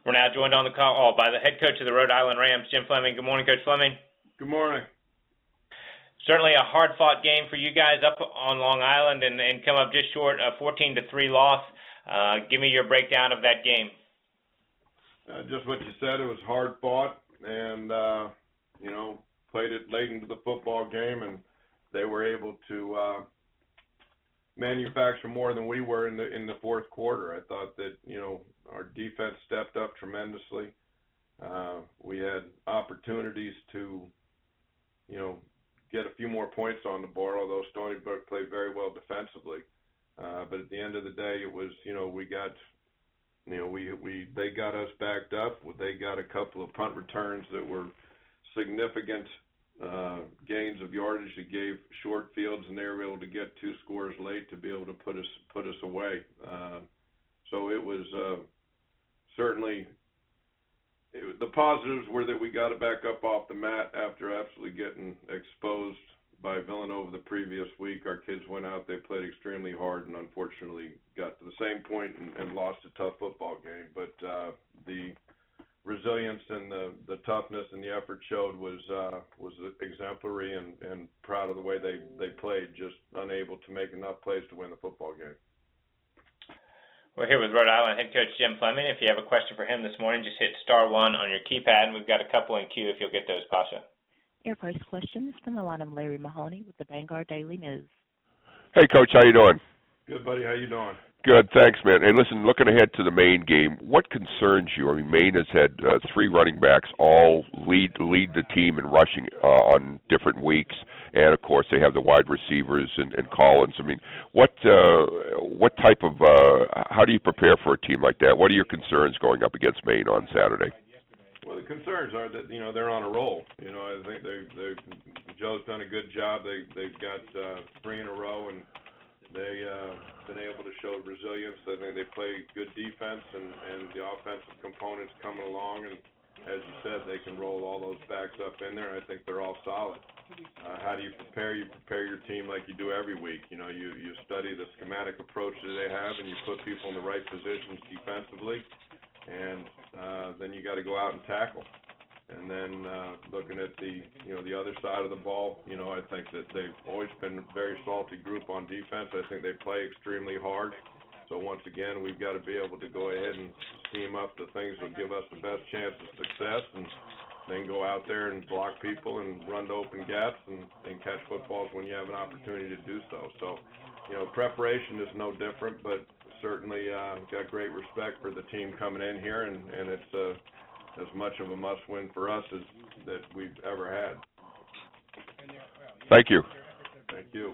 We're now joined on the call by the head coach of the Rhode Island Rams, Jim Fleming. Good morning, Coach Fleming. Good morning. Certainly a hard-fought game for you guys up on Long Island and come up just short, a 14-3 loss. Give me your breakdown of that game. Just what you said, it was hard-fought, and, played it late into the football game, and they were able to manufacture more than we were in the fourth quarter. I thought that, our defense stepped up tremendously. We had opportunities to, get a few more points on the board, although Stony Brook played very well defensively. But at the end of the day, it was, we got, they got us backed up. They got a couple of punt returns that were significant gains of yardage that gave short fields, and they were able to get two scores late to be able to put us away. So it was certainly the positives were that we got it back up off the mat after absolutely getting exposed by Villanova the previous week. Our kids went out, they played extremely hard, and unfortunately got to the same point and lost a tough football game. But the resilience and the toughness and the effort showed was exemplary, and proud of the way they played, just unable to make enough plays to win the football game. We're here with Rhode Island head coach Jim Fleming. If you have a question for him this morning, just hit *1 on your keypad, and we've got a couple in queue if you'll get those, Pasha. Your first question is from the line of Larry Mahoney with the Vanguard Daily News. Hey, Coach, how you doing? Good, buddy. How you doing? Good, thanks, man. Hey, listen, looking ahead to the Maine game, what concerns you? I mean, Maine has had three running backs all lead the team in rushing on different weeks, and of course they have the wide receivers and Collins. I mean, what type of how do you prepare for a team like that? What are your concerns going up against Maine on Saturday? Well, the concerns are that they're on a roll. I think Joe's done a good job. They've got 3 in a row, and they been able to show resilience. I think they play good defense, and the offensive components coming along. And as you said, they can roll all those backs up in there. I think they're all solid. How do you prepare? You prepare your team like you do every week. You study the schematic approach that they have, and you put people in the right positions defensively, and then you got to go out and tackle. And then looking at the other side of the ball, I think that they've always been a very salty group on defense. I think they play extremely hard. So once again, we've got to be able to go ahead and scheme up the things that give us the best chance of success, and then go out there and block people and run to open gaps and catch footballs when you have an opportunity to do so. So, preparation is no different, but certainly got great respect for the team coming in here, and it's as much of a must-win for us as that we've ever had. Thank you. Thank you.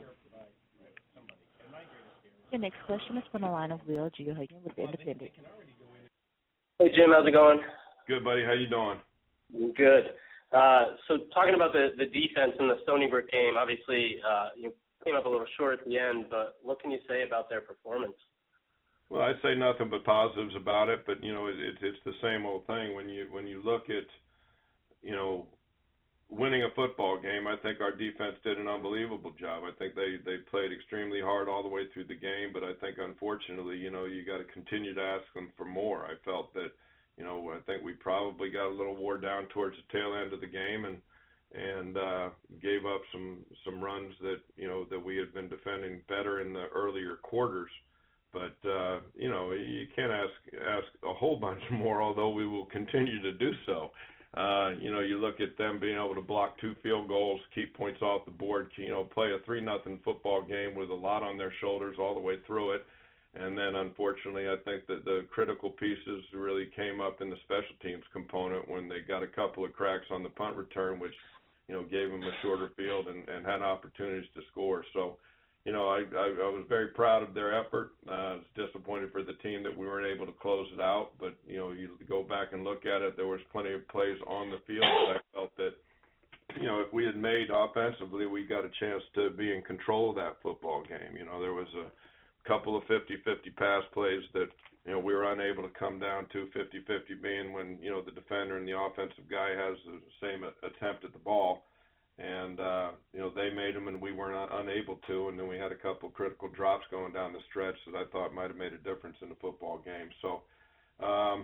Your next question is from the line of Will Geohagen with The Independent. Hey, Jim, how's it going? Good, buddy. How you doing? Good. So talking about the defense in the Stony Brook game, obviously you came up a little short at the end, but what can you say about their performance? Well, I'd say nothing but positives about it, but it's the same old thing. When you look at winning a football game, I think our defense did an unbelievable job. I think they played extremely hard all the way through the game, but I think unfortunately, you got to continue to ask them for more. I felt that, I think we probably got a little wore down towards the tail end of the game, and gave up some runs that that we had been defending better in the earlier quarters. But you can't ask a whole bunch more, although we will continue to do so. You look at them being able to block 2 field goals, keep points off the board, play a 3-0 football game with a lot on their shoulders all the way through it. And then, unfortunately, I think that the critical pieces really came up in the special teams component when they got a couple of cracks on the punt return, which, gave them a shorter field and had opportunities to score. So, I was very proud of their effort. I was disappointed for the team that we weren't able to close it out. But, you go back and look at it, there was plenty of plays on the field. I felt that, if we had made offensively, we got a chance to be in control of that football game. There was a couple of 50-50 pass plays that, we were unable to come down to 50-50 being when, the defender and the offensive guy has the same attempt at the ball. And, they made them and we were unable to. And then we had a couple critical drops going down the stretch that I thought might have made a difference in the football game. So,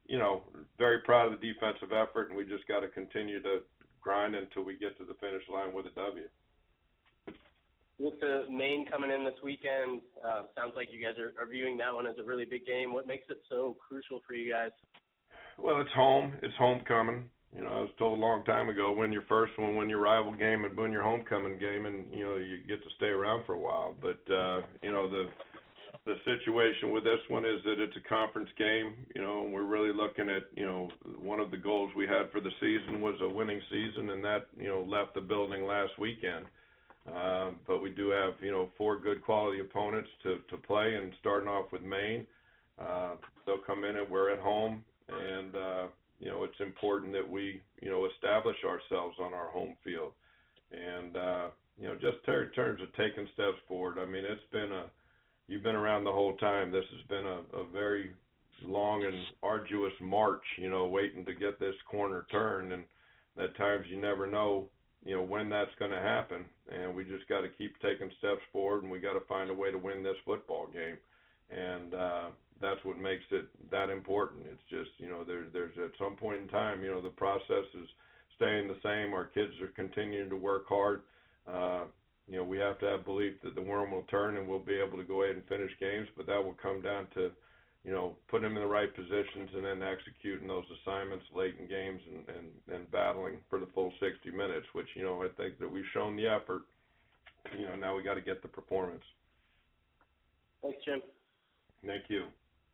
very proud of the defensive effort, and we just got to continue to grind until we get to the finish line with a W. With the Maine coming in this weekend, sounds like you guys are viewing that one as a really big game. What makes it so crucial for you guys? Well, it's home. It's homecoming. I was told a long time ago, win your first one, win your rival game, and win your homecoming game, and, you get to stay around for a while. But, the situation with this one is that it's a conference game, and we're really looking at, one of the goals we had for the season was a winning season, and that, left the building last weekend. But we do have, 4 good quality opponents to play, and starting off with Maine. They'll come in and we're at home, and, it's important that we, establish ourselves on our home field. And, just in terms of taking steps forward, I mean, you've been around the whole time. This has been a very long and arduous march, waiting to get this corner turned. And at times you never know, when that's going to happen. And we just got to keep taking steps forward, and we got to find a way to win this football game. And that's what makes it that important. It's just, there's at some point in time, the process is staying the same. Our kids are continuing to work hard. We have to have belief that the worm will turn and we'll be able to go ahead and finish games, but that will come down to, putting them in the right positions and then executing those assignments late in games and battling for the full 60 minutes, which, I think that we've shown the effort. Now we got to get the performance. Thanks, Jim. Thank you.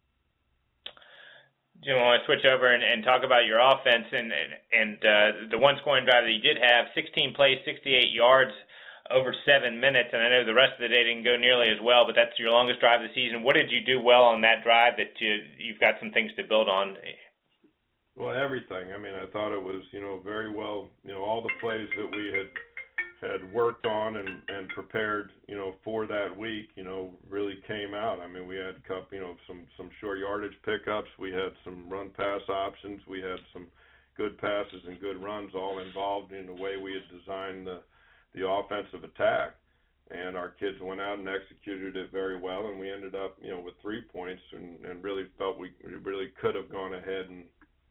Jim, I want to switch over and talk about your offense and the one scoring drive that you did have, 16 plays, 68 yards, over 7 minutes, and I know the rest of the day didn't go nearly as well, but that's your longest drive of the season. What did you do well on that drive that you've got some things to build on? Well, everything. I mean, I thought it was, very well, all the plays that we had worked on and prepared, for that week, really came out. I mean, we had some short yardage pickups. We had some run pass options. We had some good passes and good runs all involved in the way we had designed the offensive attack. And our kids went out and executed it very well, and we ended up, with 3 points and really felt we really could have gone ahead and,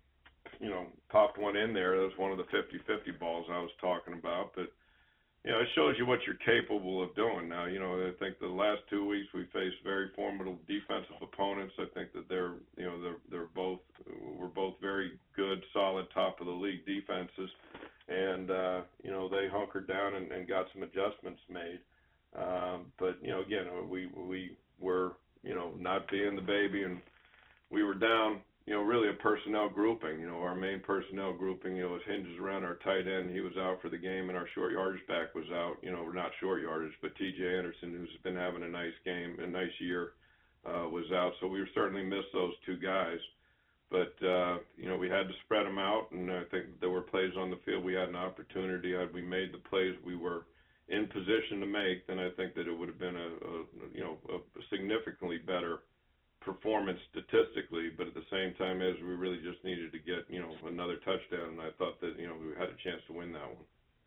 popped one in there. That was one of the 50-50 balls I was talking about. But, it shows you what you're capable of doing. Now, I think the last 2 weeks we faced very formidable defensive opponents. I think that we're both very good, solid, top of the league defenses. And, they hunkered down and got some adjustments made. But, again, we were, not being the baby, and we were down, really a personnel grouping. Our main personnel grouping, was hinges around our tight end. He was out for the game, and our short yardage back was out. Not short yardage, but T.J. Anderson, who's been having a nice game, a nice year, was out. So we certainly missed those 2 guys. But, we had to spread them out, and I think there were plays on the field. We had an opportunity. Had we made the plays we were in position to make, then I think that it would have been a significantly better performance statistically. But at the same time, as we really just needed to get, another touchdown, and I thought that, we had a chance to win that one.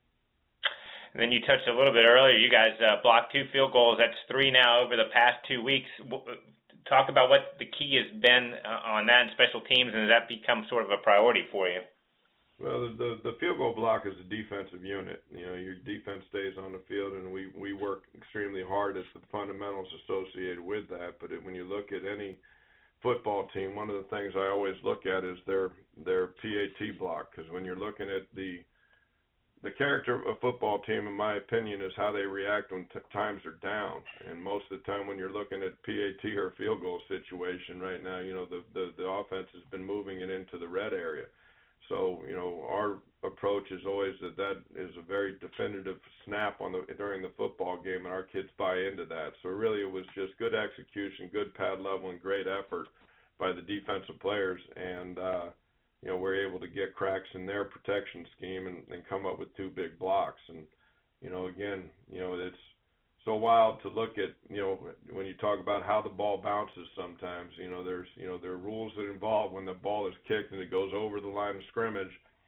And then you touched a little bit earlier, you guys blocked 2 field goals. That's 3 now over the past 2 weeks. Talk about what the key has been on that in special teams, and has that become sort of a priority for you? Well, the field goal block is a defensive unit. Your defense stays on the field, and we work extremely hard at the fundamentals associated with that. But when you look at any football team, one of the things I always look at is their PAT block, because when you're looking at the character of a football team, in my opinion, is how they react when times are down. And most of the time when you're looking at PAT or field goal situation right now, the offense has been moving it into the red area. So, our approach is always that is a very definitive snap during the football game, and our kids buy into that. So really it was just good execution, good pad level, and great effort by the defensive players. And, we're able to get cracks in their protection scheme and come up with 2 big blocks. And, again, it's so wild to look at, when you talk about how the ball bounces sometimes, there are rules that involve when the ball is kicked and it goes over the line of scrimmage,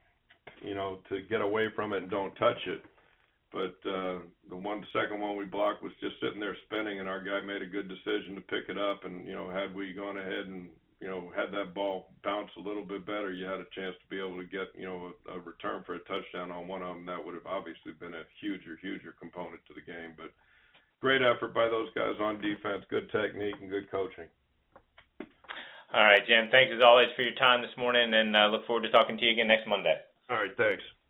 to get away from it and don't touch it. But the second one we blocked was just sitting there spinning, and our guy made a good decision to pick it up. And, had we gone ahead and, had that ball bounce a little bit better, you had a chance to be able to get, a return for a touchdown on one of them. That would have obviously been a huger component to the game. But great effort by those guys on defense, good technique and good coaching. All right, Jim, thanks as always for your time this morning, and look forward to talking to you again next Monday. All right, thanks.